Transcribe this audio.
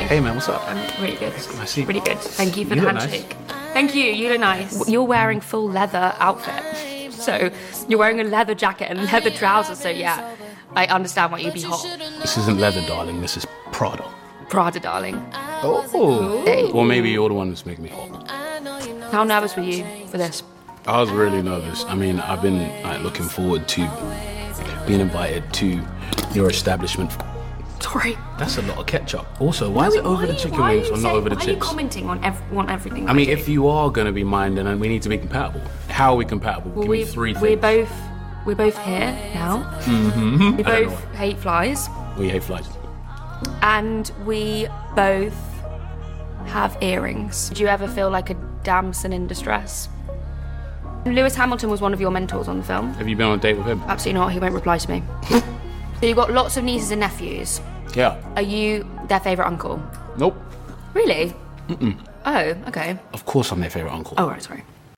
Hey man, what's up? I'm really good. Nice to see you. Really good. Thank you for You the look handshake. Thank you. You look nice. You're wearing full leather outfit, so you're wearing a leather jacket and leather trousers. So yeah, I understand why you'd be hot. This isn't leather, darling. This is Prada. Prada, darling. Oh. Hey. Or maybe you're the one that's making me hot. How nervous were you for this? I was really nervous. I mean, I've been looking forward to being invited to your establishment. Sorry. That's a lot of ketchup. Also, why is it over the chicken wings or not over the chips? Why are you chips? commenting on everything? I mean, if you are going to be mine, then we need to be compatible. How are we compatible? well, Give me three we're things. both here now. Mm-hmm. We both hate flies, We hate flies. and we both have earrings. Did you ever feel like a damsel in distress? Lewis Hamilton was one of your mentors on the film. Have you been on a date with him? Absolutely not. He won't reply to me. So you've got lots of nieces and nephews. Yeah. Are you their favourite uncle? Nope. Really? Mm-mm. Oh, okay. Of course I'm their favourite uncle. Oh, right, sorry.